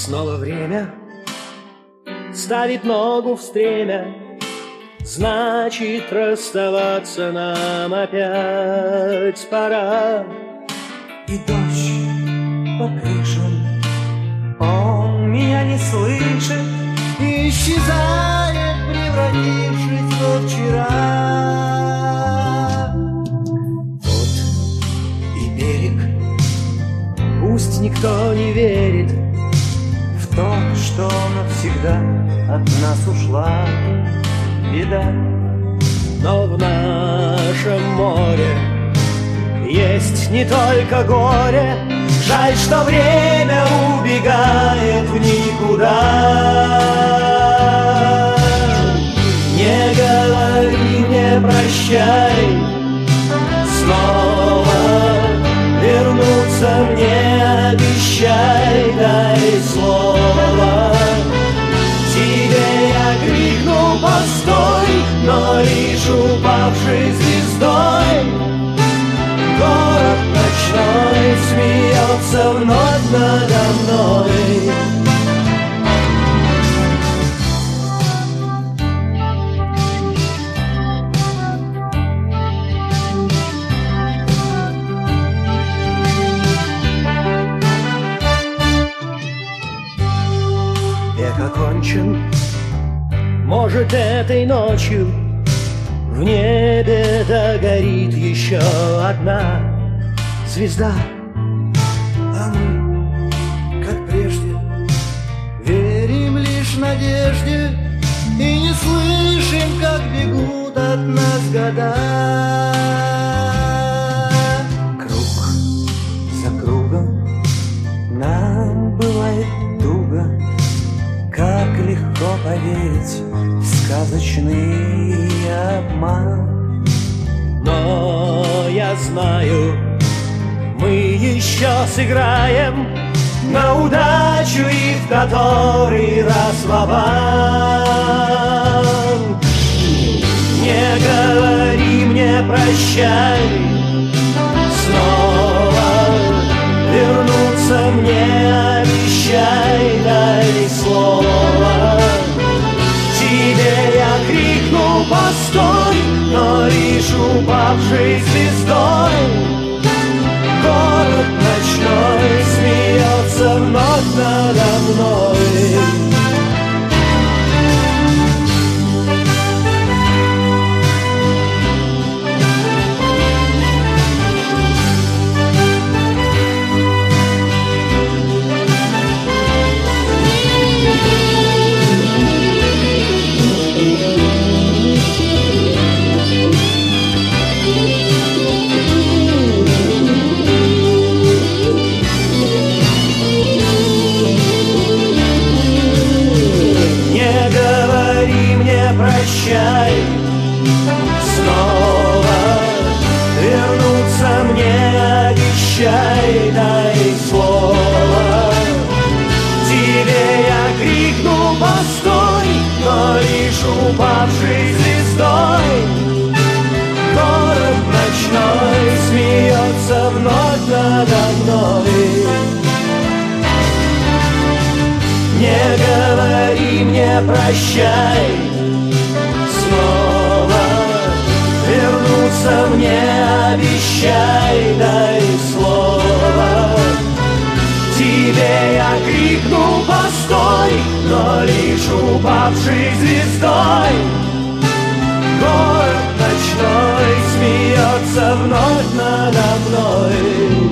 Снова время ставит ногу в стремя, значит, расставаться нам опять пора. И дождь по крышам, он меня не слышит, и исчезает, превратившись во вчера. Вот и берег, пусть никто не верит в то, что навсегда от нас ушла беда. Но в нашем море есть не только горе. Жаль, что время убегает в никуда. Не говори мне прощай, снова вернуться мне обещай, дай слово. Тебе я крикну постой, но лишь упавшей звездой. Город ночной смеется вновь надо мной. Век окончен, может, этой ночью в небе догорит еще одна звезда. А мы, как прежде, верим лишь надежде и не слышим, как бегут от нас года. Круг за кругом нам бывает туго, как легко поверить в сказочный обман. Но я знаю, мы еще сыграем на удачу и в который раз ва-банк. Не говори мне прощай, снова вернуться мне обещай, дай слово. Тебе я крикну постой, но лишь упавшей звездой. Город ночной смеется вновь надо мной. Прощай, снова вернуться мне обещай, дай слово. Тебе я крикну постой, но лишь упавшей звездой. Город ночной смеется вновь надо мной. Не говори мне прощай, снова вернуться мне обещай, дай слово. Тебе я крикну постой, но лишь упавшей звездой. Город ночной смеется вновь надо мной.